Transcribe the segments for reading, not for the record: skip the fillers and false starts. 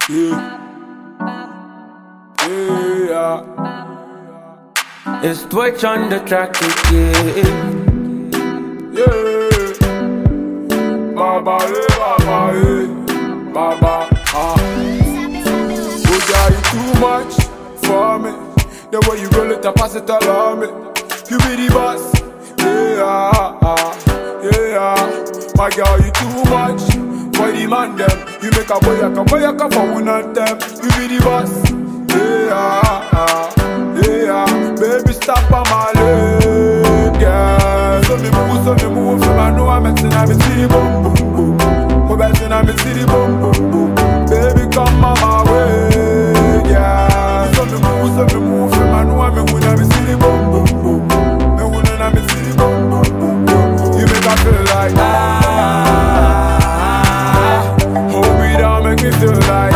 Yeah. Yeah. It's Twitch on the track again. Yeah. Baba, Baba, Oh, yeah, you too much for me. The way you roll it, I pass it along me. You be the boss. Yeah. My girl, you too much for the man them. You make a boy for one of them. You be the boss. Yeah. Baby, stop on my leg, yeah. So me move, so I know I'm messing, I'm city boom, boom, boom. I'm messing, I'm city boom, boom, boom. Baby, come on my way, yeah. So me move, so I know I'm city boom, boom, boom. I'm city boom, boom, boom, boom. You make me feel like hold me down, make me feel like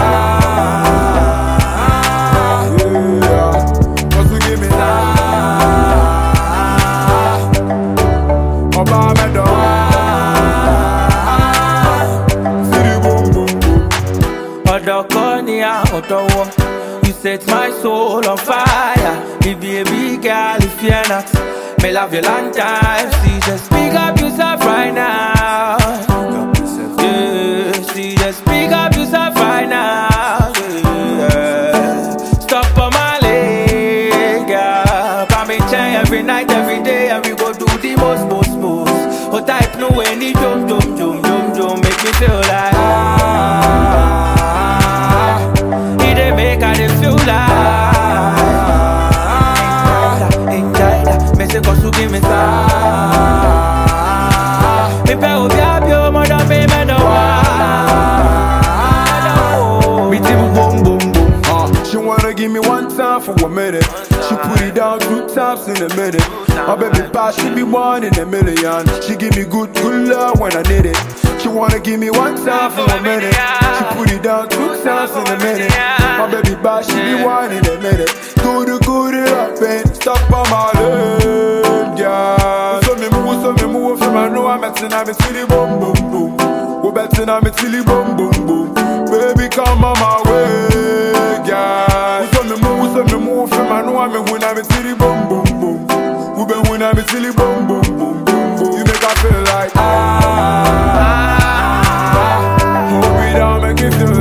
you set my soul on fire. If you a big girl, if you're not, me love you long time. See, just speak up yourself right now. Yeah, see, just speak up yourself right now. Yeah. Stop on my leg, girl. Come and change every night, every day, and we go do the most. Oh, type no any jump, make me feel like make I feel like enjoy that. Me say cause you give me time. Me pay obi abio more than me no one. Me tip boom boom boom. She wanna give me one time for a minute. She put it down 2 times in a minute. My baby pie, she be 1 in a million. She give me good love when I need it. She wanna give me one time for a minute. She put it down 2 times in a minute. My baby pie, she be 1 in a minute. Good up and stop on my leg, yeah. So me move, from I know I'm messing, I'm silly boom boom boom. We're betting I'm silly boom boom boom. Baby, come on my way, yeah. So me move, from I know I'm silly boom boom boom. We been when I'm silly boom boom boom boom boom. You make I feel like hold me down, make me feel